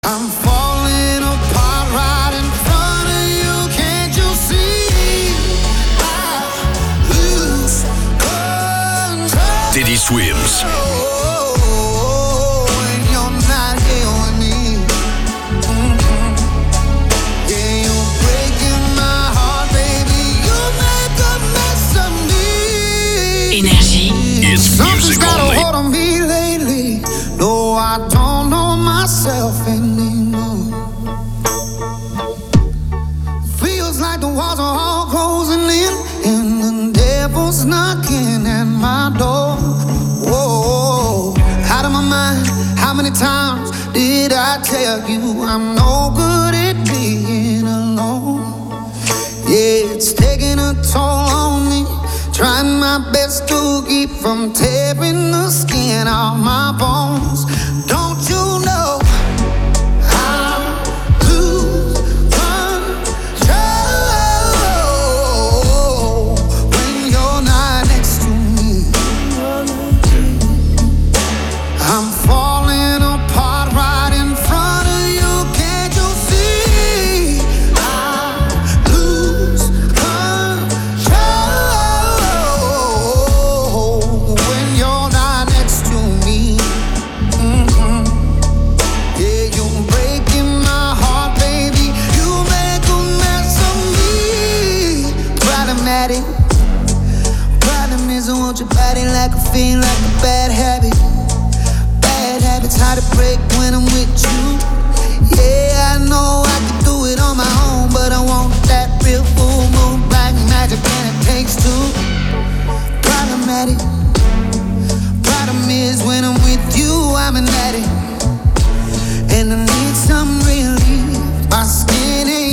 I'm falling apart right in front of you. Can't you see? I lose control. Teddy Swims. When you're not here with me. Yeah, you're breaking my heart, baby. You make a mess of me. Énergie. It's music Something's got a only. hold on me lately. No, I don't know myself anymore. Feels like the walls are all closing in, and the devil's knocking at my door. Whoa, out of my mind. How many times did I tell you I'm no good at being alone? Yeah, it's taking a toll on me. Trying my best to keep from tearing the skin off my bones. Don't you know I lose control when you're not next to me? I'm falling apart right in front of you. Can't you see? I lose control when you're not next to me. Yeah, you're breaking my heart, baby. You make a mess of me. Problematic. Problem is I want your body like a fiend, like a bad habit. Bad habits hard to break when I'm with you. Yeah, I know I can do it on my own, but I want that real full moon black magic, and it takes two. Problematic. Problem is when I'm with you, I'm an addict, and I need some relief. My skin